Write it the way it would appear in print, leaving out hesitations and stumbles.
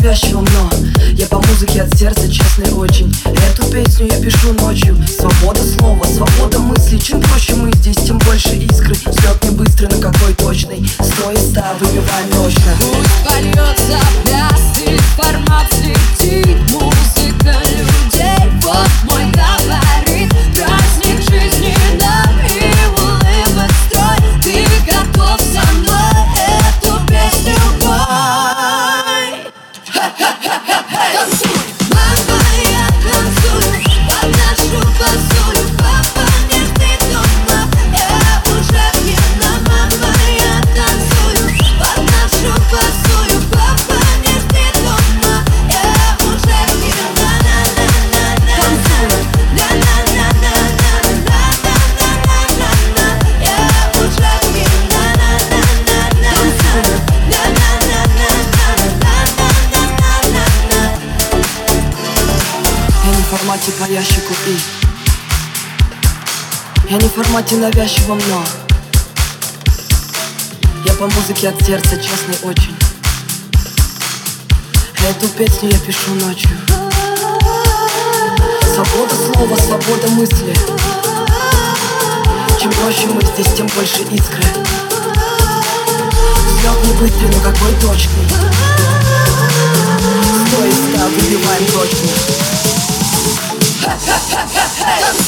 навязчивым, но я по музыке от сердца, честный очень. Эту песню я пишу ночью. Свобода слова, свобода мысли. Чем проще мы здесь, тем больше искры. Взлет не быстрый, но какой точный. 100 из 100 выбиваем точно. Пусть польется пляс, информация летит, музыка людей. Вот мой говорит, праздник жизни нам и улыбок строй. Ты готов со мной эту песню пой? Танцуй, мама, я танцую, подношу косую. Папа, не жди дома, я уже пьяна. Мама, я танцую, подношу косую. Папа, не жди дома, я уже пьяна. Танцую, я уже пьяна. Танцую. Я не в формате по ящику и я не в формате навязчивом, но я по музыке от сердца, честный очень. Эту песню я пишу ночью. Свобода слова, свобода мысли. Чем проще мы здесь, тем больше искры. Взлет не быстрый, но какой точный. 100 из 100 выбиваем точно.